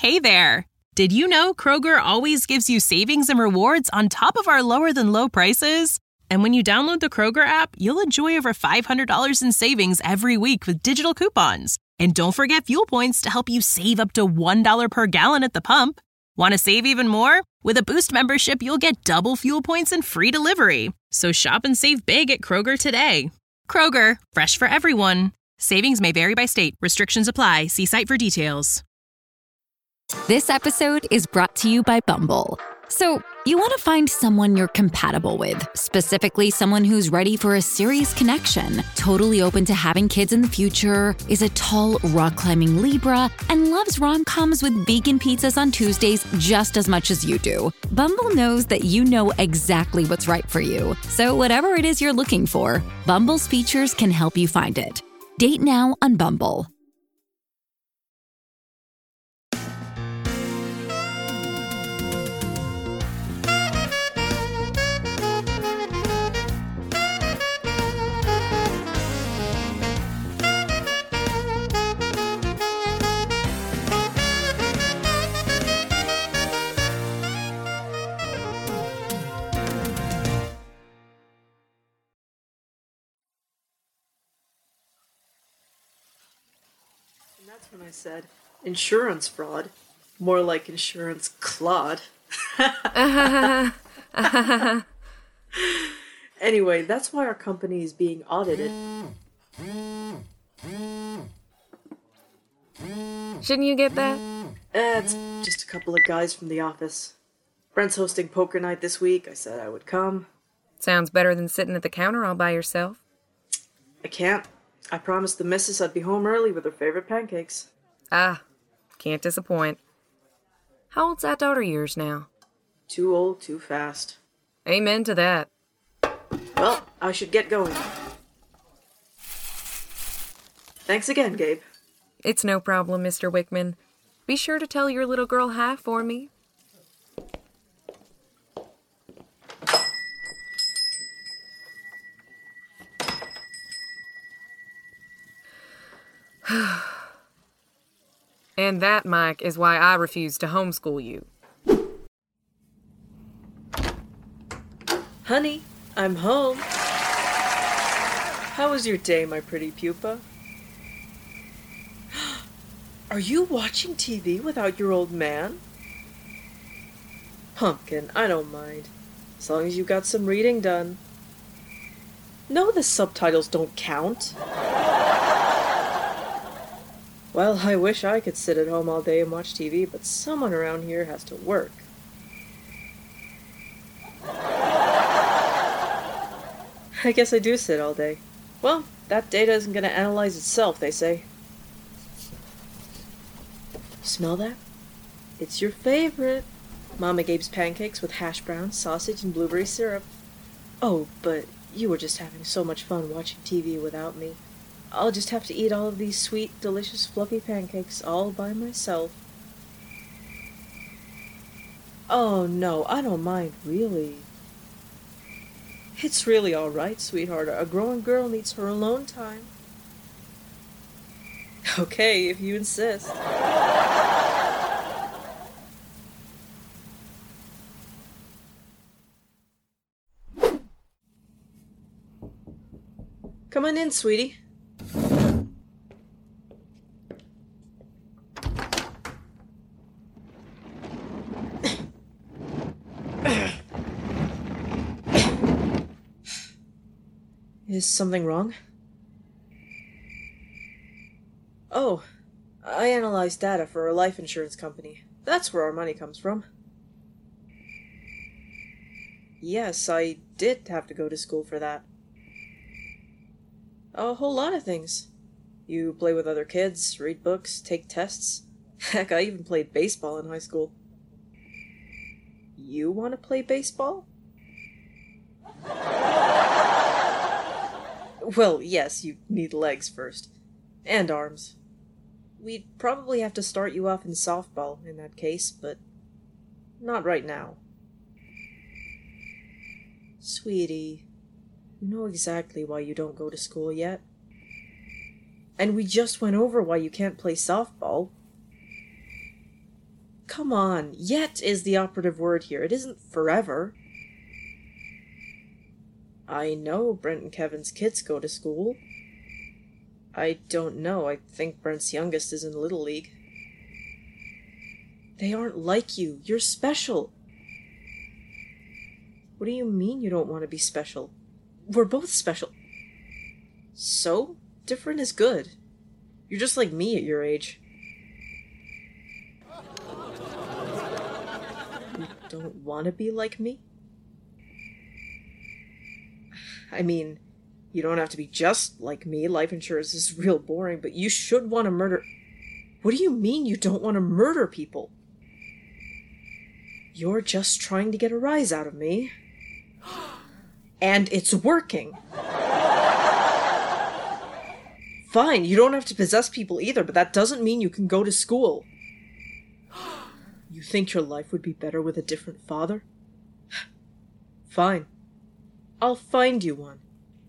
Hey there! Did you know Kroger always gives you savings and rewards on top of our lower-than-low prices? And when you download the Kroger app, you'll enjoy over $500 in savings every week with digital coupons. And don't forget fuel points to help you save up to $1 per gallon at the pump. Want to save even more? With a Boost membership, you'll get double fuel points and free delivery. So shop and save big at Kroger today. Kroger, fresh for everyone. Savings may vary by state. Restrictions apply. See site for details. This episode is brought to you by Bumble. So, you want to find someone you're compatible with, specifically someone who's ready for a serious connection, totally open to having kids in the future, is a tall, rock-climbing Libra, and loves rom-coms with vegan pizzas on Tuesdays just as much as you do. Bumble knows that you know exactly what's right for you. So whatever it is you're looking for, Bumble's features can help you find it. Date now on Bumble. That's when I said, insurance fraud. More like insurance clod. Anyway, that's why our company is being audited. Shouldn't you get that? It's just a couple of guys from the office. Brent's hosting poker night this week. I said I would come. Sounds better than sitting at the counter all by yourself. I can't. I promised the missus I'd be home early with her favorite pancakes. Ah, can't disappoint. How old's that daughter of yours now? Too old, too fast. Amen to that. Well, I should get going. Thanks again, Gabe. It's no problem, Mr. Wickman. Be sure to tell your little girl hi for me. And that, Mike, is why I refuse to homeschool you. Honey, I'm home. How was your day, my pretty pupa? Are you watching TV without your old man? Pumpkin, I don't mind. As long as you got some reading done. No, the subtitles don't count. Well, I wish I could sit at home all day and watch TV, but someone around here has to work. I guess I do sit all day. Well, that data isn't going to analyze itself, they say. Smell that? It's your favorite. Mama Gabe's pancakes with hash browns, sausage, and blueberry syrup. Oh, but you were just having so much fun watching TV without me. I'll just have to eat all of these sweet, delicious, fluffy pancakes all by myself. Oh, no, I don't mind, really. It's really all right, sweetheart. A grown girl needs her alone time. Okay, if you insist. Come on in, sweetie. Is something wrong? Oh, I analyzed data for a life insurance company. That's where our money comes from. Yes, I did have to go to school for that. A whole lot of things. You play with other kids, read books, take tests. Heck, I even played baseball in high school. You want to play baseball? Well, yes, you need legs first. And arms. We'd probably have to start you off in softball in that case, but not right now. Sweetie, you know exactly why you don't go to school yet. And we just went over why you can't play softball. Come on, yet is the operative word here. It isn't forever. I know Brent and Kevin's kids go to school. I don't know. I think Brent's youngest is in Little League. They aren't like you. You're special. What do you mean you don't want to be special? We're both special. So? Different is good. You're just like me at your age. You don't want to be like me? I mean, you don't have to be just like me. Life insurance is real boring, but you should want to murder... What do you mean you don't want to murder people? You're just trying to get a rise out of me. And it's working. Fine, you don't have to possess people either, but that doesn't mean you can go to school. You think your life would be better with a different father? Fine. I'll find you one.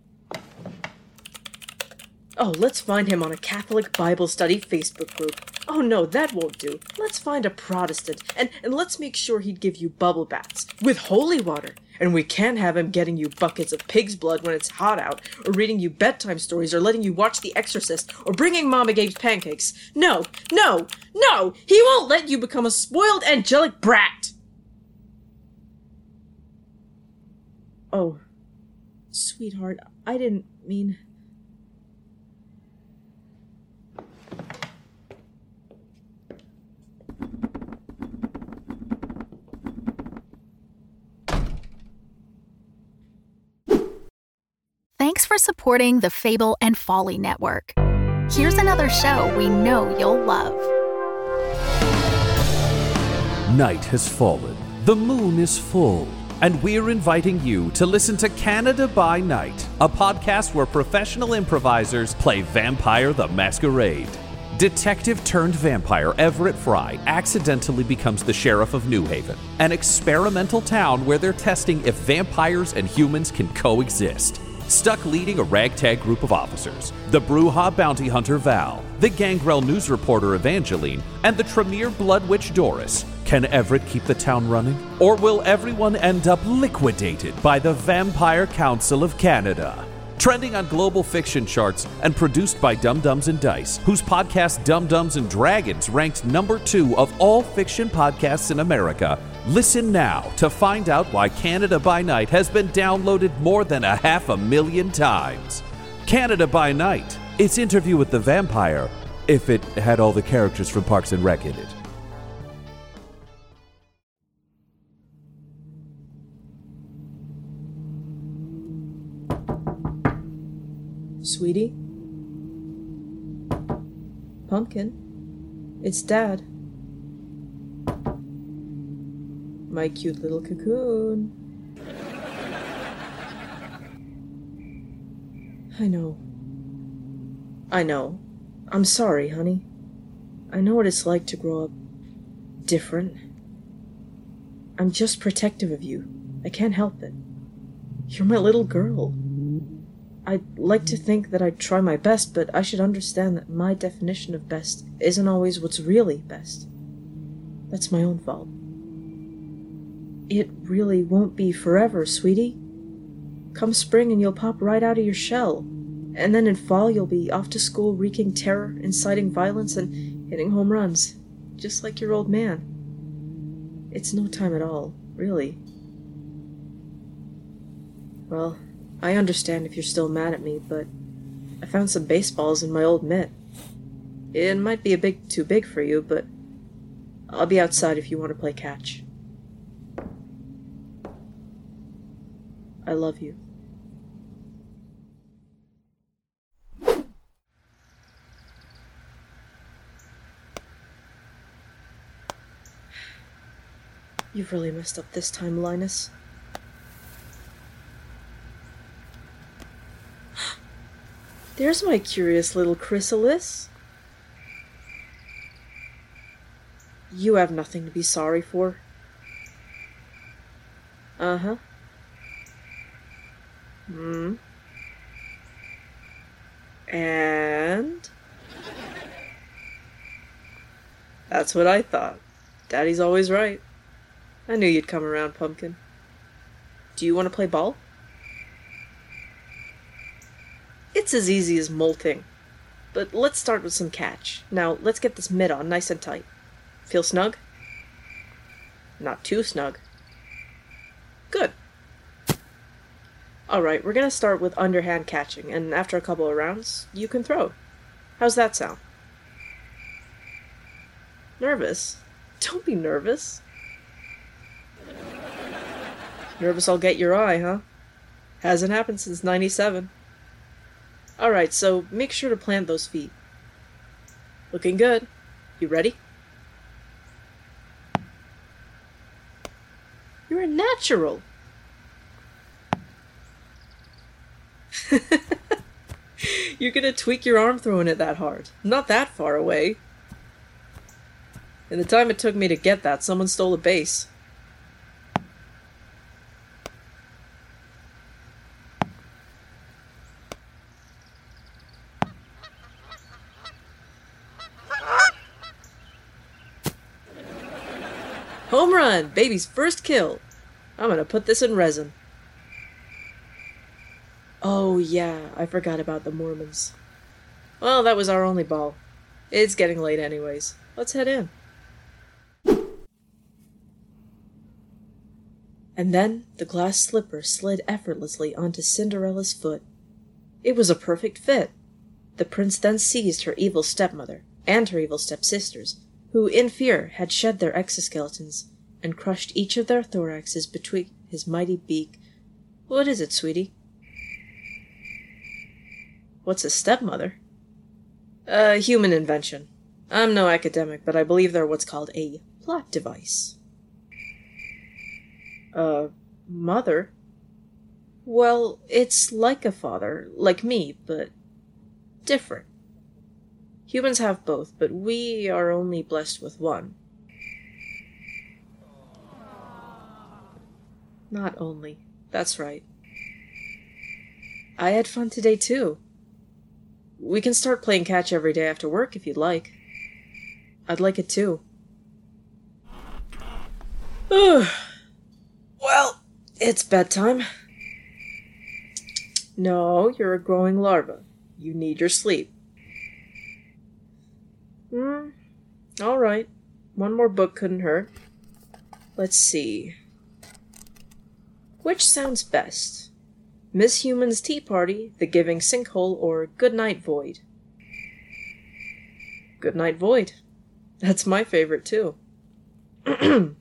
Oh, let's find him on a Catholic Bible study Facebook group. Oh no, that won't do. Let's find a Protestant, and let's make sure he'd give you bubble baths with holy water. And we can't have him getting you buckets of pig's blood when it's hot out, or reading you bedtime stories, or letting you watch The Exorcist, or bringing Mama Gabe's pancakes. No, no, no! He won't let you become a spoiled, angelic brat! Oh, sweetheart, I didn't mean... Thanks for supporting the Fable and Folly Network. Here's another show we know you'll love. Night has fallen, the moon is full, and we're inviting you to listen to Canada by Night, a podcast where professional improvisers play Vampire the Masquerade. Detective-turned-vampire Everett Fry accidentally becomes the sheriff of New Haven, an experimental town where they're testing if vampires and humans can coexist. Stuck leading a ragtag group of officers, the Brujah bounty hunter Val, the Gangrel news reporter Evangeline, and the Tremere blood witch Doris. Can Everett keep the town running? Or will everyone end up liquidated by the Vampire Council of Canada? Trending on global fiction charts and produced by Dum Dums and Dice, whose podcast Dum Dums and Dragons ranked number 2 of all fiction podcasts in America. Listen now to find out why Canada by Night has been downloaded more than 500,000 times. Canada by Night. It's Interview with the Vampire, if it had all the characters from Parks and Rec in it. Sweetie? Pumpkin? It's Dad. My cute little cocoon. I know. I'm sorry, honey. I know what it's like to grow up different. I'm just protective of you. I can't help it. You're my little girl. I'd like to think that I'd try my best, but I should understand that my definition of best isn't always what's really best. That's my own fault. It really won't be forever, sweetie. Come spring and you'll pop right out of your shell. And then in fall you'll be off to school wreaking terror, inciting violence, and hitting home runs. Just like your old man. It's no time at all, really. Well, I understand if you're still mad at me, but I found some baseballs in my old mitt. It might be a bit too big for you, but I'll be outside if you want to play catch. I love you. You've really messed up this time, Linus. There's my curious little chrysalis. You have nothing to be sorry for. Uh-huh. And... That's what I thought. Daddy's always right. I knew you'd come around, Pumpkin. Do you want to play ball? It's as easy as molting. But let's start with some catch. Now, let's get this mitt on nice and tight. Feel snug? Not too snug. Good. Alright, we're gonna start with underhand catching, and after a couple of rounds, you can throw. How's that sound? Nervous? Don't be nervous. Nervous I'll get your eye, huh? Hasn't happened since '97. Alright, so make sure to plant those feet. Looking good. You ready? You're a natural. You're gonna tweak your arm throwing it that hard. Not that far away. In the time it took me to get that, someone stole a base. Home run! Baby's first kill! I'm gonna put this in resin. Oh yeah, I forgot about the Mormons. Well, that was our only ball. It's getting late anyways. Let's head in. And then the glass slipper slid effortlessly onto Cinderella's foot. It was a perfect fit. The prince then seized her evil stepmother and her evil stepsisters, who, in fear, had shed their exoskeletons, and crushed each of their thoraxes between his mighty beak. What is it, sweetie? What's a stepmother? A human invention. I'm no academic, but I believe they're what's called a plot device. Mother? Well, it's like a father, like me, but different. Humans have both, but we are only blessed with one. Not only. That's right. I had fun today, too. We can start playing catch every day after work if you'd like. I'd like it, too. Well, it's bedtime. No, you're a growing larva. You need your sleep. All right. One more book couldn't hurt. Let's see. Which sounds best? Miss Human's Tea Party, The Giving Sinkhole, or Goodnight Void? Goodnight Void. That's my favorite, too. In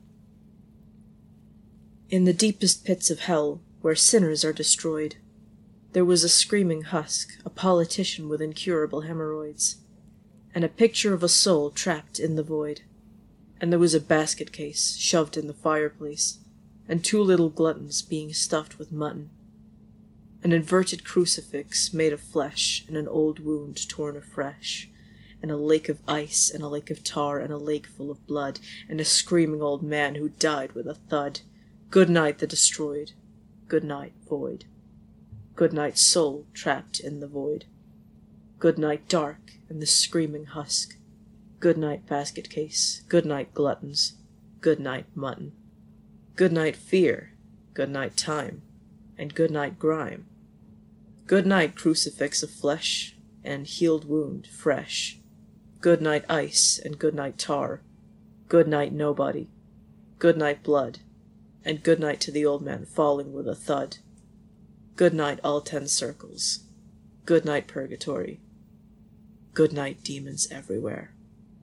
the deepest pits of hell, where sinners are destroyed, there was a screaming husk, a politician with incurable hemorrhoids, and a picture of a soul trapped in the void. And there was a basket case shoved in the fireplace, and 2 little gluttons being stuffed with mutton. An inverted crucifix made of flesh, and an old wound torn afresh, and a lake of ice, and a lake of tar, and a lake full of blood, and a screaming old man who died with a thud. Good night, the destroyed. Good night, void. Good night, soul trapped in the void. Good night, dark, and the screaming husk. Good night, basket case. Good night, gluttons. Good night, mutton. Good night, fear. Good night, time. And good night, grime. Good night, crucifix of flesh, and healed wound fresh. Good night, ice, and good night, tar. Good night, nobody. Good night, blood. And good night to the old man falling with a thud. Good night, all 10 circles. Good night, purgatory. Good night, demons everywhere.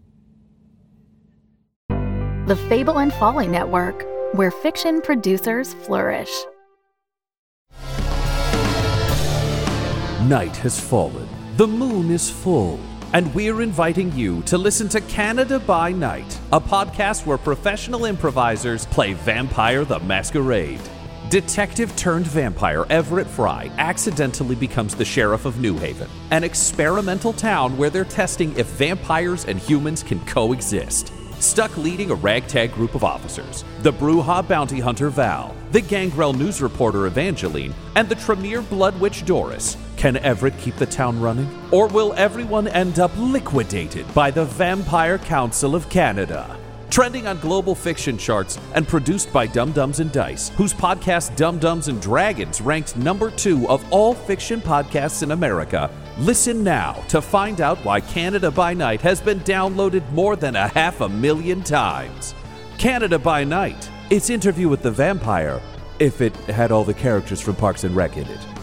The Fable and Folly Network, where fiction producers flourish. Night has fallen, the moon is full, and we're inviting you to listen to Canada by Night, a podcast where professional improvisers play Vampire the Masquerade. Detective-turned-vampire Everett Fry accidentally becomes the sheriff of New Haven, an experimental town where they're testing if vampires and humans can coexist. Stuck leading a ragtag group of officers, the Brujah bounty hunter Val, the Gangrel news reporter Evangeline, and the Tremere blood witch Doris. Can Everett keep the town running? Or will everyone end up liquidated by the Vampire Council of Canada? Trending on global fiction charts and produced by Dum Dums and Dice, whose podcast Dum Dums and Dragons ranked number 2 of all fiction podcasts in America. Listen now to find out why Canada by Night has been downloaded more than 500,000 times. Canada by Night. It's Interview with the Vampire, if it had all the characters from Parks and Rec in it.